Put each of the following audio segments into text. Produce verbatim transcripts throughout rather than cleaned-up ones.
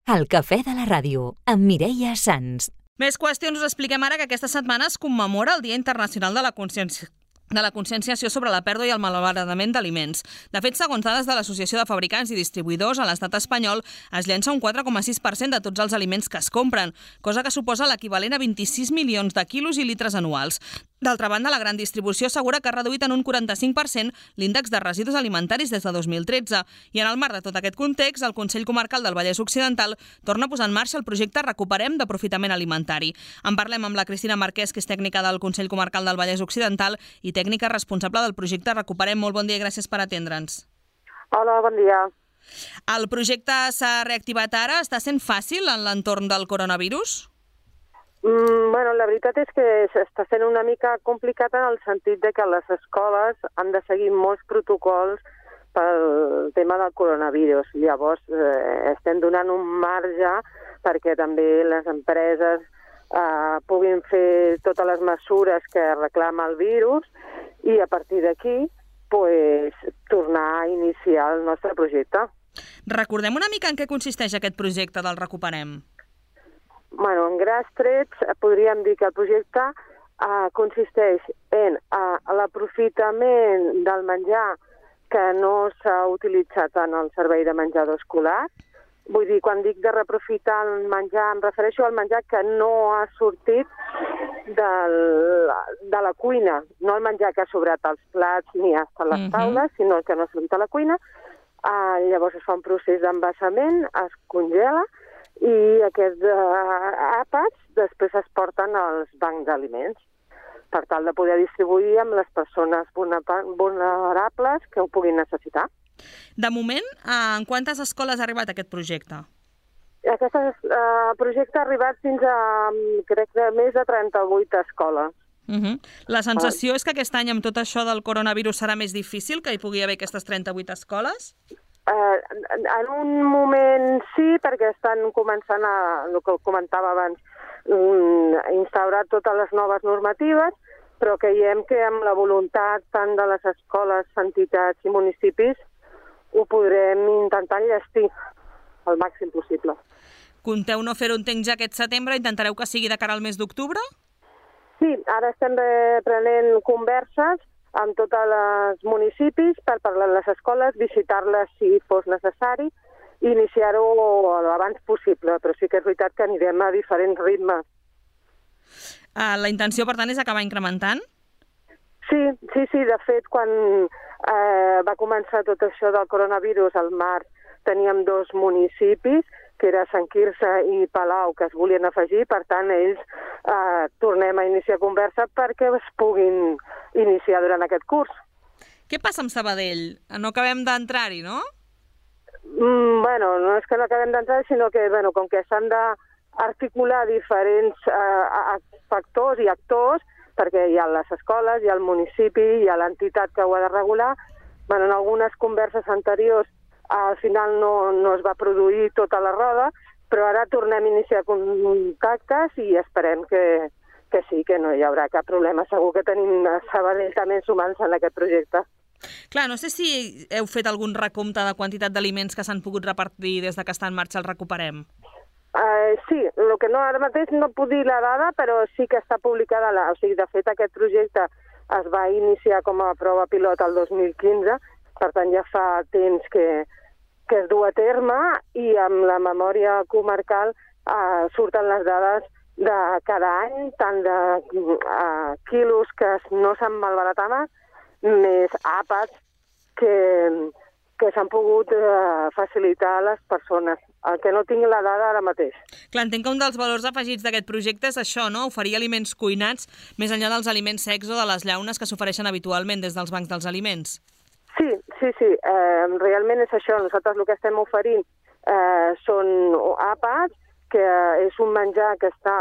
El cafè de la ràdio, amb Mireia Sans. Més qüestions us expliquem ara que aquesta setmana es commemora el Dia Internacional de la Consciència de la conscienciació sobre la pèrdua i el malbaratament d'aliments. De fet, segons dades de l'Associació de Fabricants i Distribuïdors, a l'estat espanyol es llença un quatre coma sis per cent de tots els aliments que es compren, cosa que suposa l'equivalent a vint-i-sis milions de quilos i litres anuals. D'altra banda, la gran distribució assegura que ha reduït en un quaranta-cinc per cent l'índex de residus alimentaris des de dos mil tretze. I en el marc de tot aquest context, el Consell Comarcal del Vallès Occidental torna a posar en marxa el projecte Recuperem d'aprofitament alimentari. En parlem amb la Cristina Marquès, que és tècnica del Consell Comarcal del Vallès Occidental i tècnica responsable del projecte Recuperem. Molt bon dia i gràcies per atendre'ns. Hola, bon dia. El projecte s'ha reactivat ara. Està sent fàcil en l'entorn del coronavirus? Mm, bueno, la veritat és que està sent una mica complicat en el sentit de que les escoles han de seguir molts protocols pel tema del coronavirus. Llavors, eh, estem donant un marge perquè també les empreses eh, puguin fer totes les mesures que reclama el virus i a partir d'aquí pues, tornar a iniciar el nostre projecte. Recordem una mica en què consisteix aquest projecte del Recuperem. Bueno, en grans trets podríem dir que el projecte eh, consisteix en eh, l'aprofitament del menjar que no s'ha utilitzat en el servei de menjador escolar. Vull dir, quan dic de reaprofitar el menjar, em refereixo al menjar que no ha sortit del, de la cuina, no el menjar que ha sobrat als plats ni a les uh-huh. taules, sinó el que no ha sortit a la cuina. Eh, llavors es fa un procés d'envasament, es congela, i aquests uh, àpats després es porten als bancs d'aliments per tal de poder distribuir amb les persones vulnerables que ho puguin necessitar. De moment, en quantes escoles ha arribat aquest projecte? Aquest uh, projecte ha arribat fins a, crec que, més de trenta-vuit escoles. Uh-huh. La sensació uh. és que aquest any amb tot això del coronavirus serà més difícil que hi pugui haver aquestes trenta-vuit escoles? Uh, en un moment sí, perquè estan començant a, el que comentava abans, um, a instaurar totes les noves normatives, però creiem que amb la voluntat tant de les escoles, entitats i municipis ho podrem intentar enllestir el màxim possible. Conteu no fer-ho, entenc, ja aquest setembre? Intentareu que sigui de cara al mes d'octubre? Sí, ara estem prenent converses amb tots els municipis per parlar amb les escoles, visitar-les si fos necessari i iniciar-ho l'abans possible, però sí que és veritat que anirem a diferents ritmes. Uh, la intenció, per tant, és acabar incrementant? Sí, sí, sí. De fet, quan eh, va començar tot això del coronavirus, al març teníem dos municipis, que era Sant Quirze i Palau, que es volien afegir. Per tant, ells eh, tornem a iniciar conversa perquè es puguin iniciar durant aquest curs. Què passa amb Sabadell? No acabem d'entrar-hi, no? Mm, bueno, no és que no acabem d'entrar, sinó que, bueno, com que s'han d'articular diferents eh, factors i actors, perquè hi ha les escoles, hi ha el municipi, hi ha l'entitat que ho ha de regular, bueno, en algunes converses anteriors al final no, no es va produir tota la roda, però ara tornem a iniciar contactes i esperem que, que sí, que no hi haurà cap problema. Segur que tenim a Sabadell també sumant-se en aquest projecte. Clar, no sé si heu fet algun recompte de quantitat d'aliments que s'han pogut repartir des de que està en marxa el Recuperem. Uh, sí, el que no ara mateix no puc dir la dada, però sí que està publicada. La, o sigui, de fet, aquest projecte es va iniciar com a prova pilot el dos mil quinze, per tant ja fa temps que, que es du a terme i amb la memòria comarcal eh, surten les dades de cada any, tant de eh, quilos que no s'han malbaratat, més àpats que, que s'han pogut eh, facilitar a les persones. El que no tinc la dada ara mateix. Clar, entenc que un dels valors afegits d'aquest projecte és això, no? Oferir aliments cuinats més enllà dels aliments secs o de les llaunes que s'ofereixen habitualment des dels bancs dels aliments. Sí, sí, sí. Eh, realment és això. Nosaltres el que estem oferint eh, són àpats, que és un menjar que està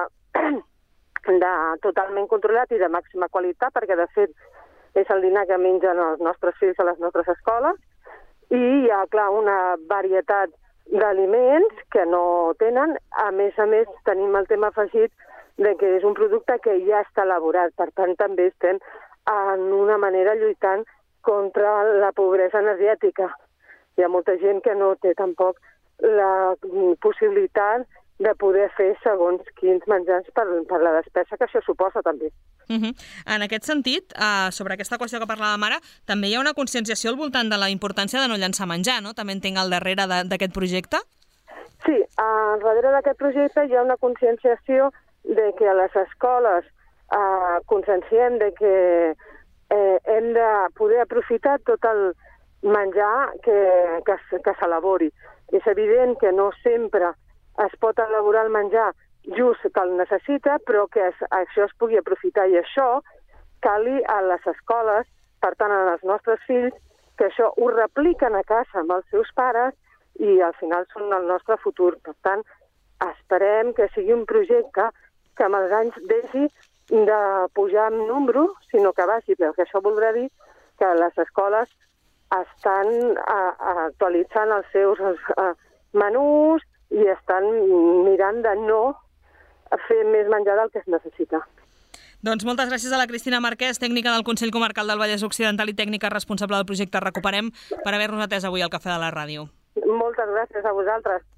de, totalment controlat i de màxima qualitat, perquè de fet és el dinar que mengen els nostres fills a les nostres escoles, i hi ha, clar, una varietat d'aliments que no tenen. A més a més, tenim el tema afegit de que és un producte que ja està elaborat. Per tant, també estem en una manera lluitant contra la pobresa energètica. Hi ha molta gent que no té tampoc la possibilitat de poder fer segons quins menjars per, per la despesa que això suposa també. Uh -huh. En aquest sentit, uh, sobre aquesta qüestió que parlàvem ara, també hi ha una conscienciació al voltant de la importància de no llançar menjar, no? També entenc al darrere d'aquest projecte? Sí, al darrere d'aquest projecte hi ha una conscienciació de que a les escoles uh, conscienciem de que eh, hem de poder aprofitar tot el menjar que, que, que s'elabori. És evident que no sempre es pot elaborar el menjar just que el necessita, però que es, això es pugui aprofitar i això cali a les escoles, per tant, als nostres fills, que això ho repliquen a casa amb els seus pares i al final són el nostre futur. Per tant, esperem que sigui un projecte que amb els anys deixi de pujar en número, sinó que vagi, perquè això voldrà dir que les escoles estan a, a actualitzant els seus a, menús i estan mirant de no fer més menjar del que es necessita. Doncs moltes gràcies a la Cristina Marquès, tècnica del Consell Comarcal del Vallès Occidental i tècnica responsable del projecte Recuperem, per haver-nos atès avui al Cafè de la Ràdio. Moltes gràcies a vosaltres.